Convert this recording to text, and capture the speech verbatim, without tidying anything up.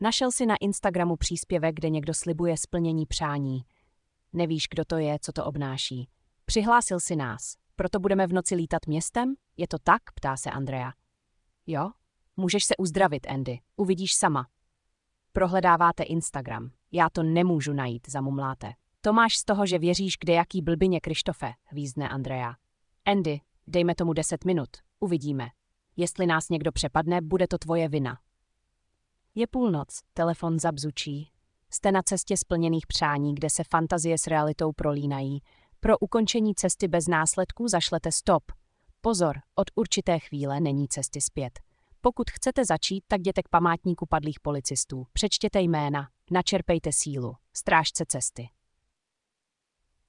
Našel si na Instagramu příspěvek, kde někdo slibuje splnění přání. Nevíš, kdo to je, co to obnáší. Přihlásil si nás. Proto budeme v noci lítat městem? Je to tak? Ptá se Andrea. Jo? Můžeš se uzdravit, Andy. Uvidíš sama. Prohledáváte Instagram. Já to nemůžu najít, zamumláte. To máš z toho, že věříš kdejaký blbině Krištofe, hvízdne Andrea. Andy, dejme tomu deset minut. Uvidíme. Jestli nás někdo přepadne, bude to tvoje vina. Je půlnoc, telefon zabzučí. Jste na cestě splněných přání, kde se fantazie s realitou prolínají. Pro ukončení cesty bez následků zašlete stop. Pozor, od určité chvíle není cesty zpět. Pokud chcete začít, tak jděte k památníku padlých policistů. Přečtěte jména, načerpejte sílu, strážce cesty.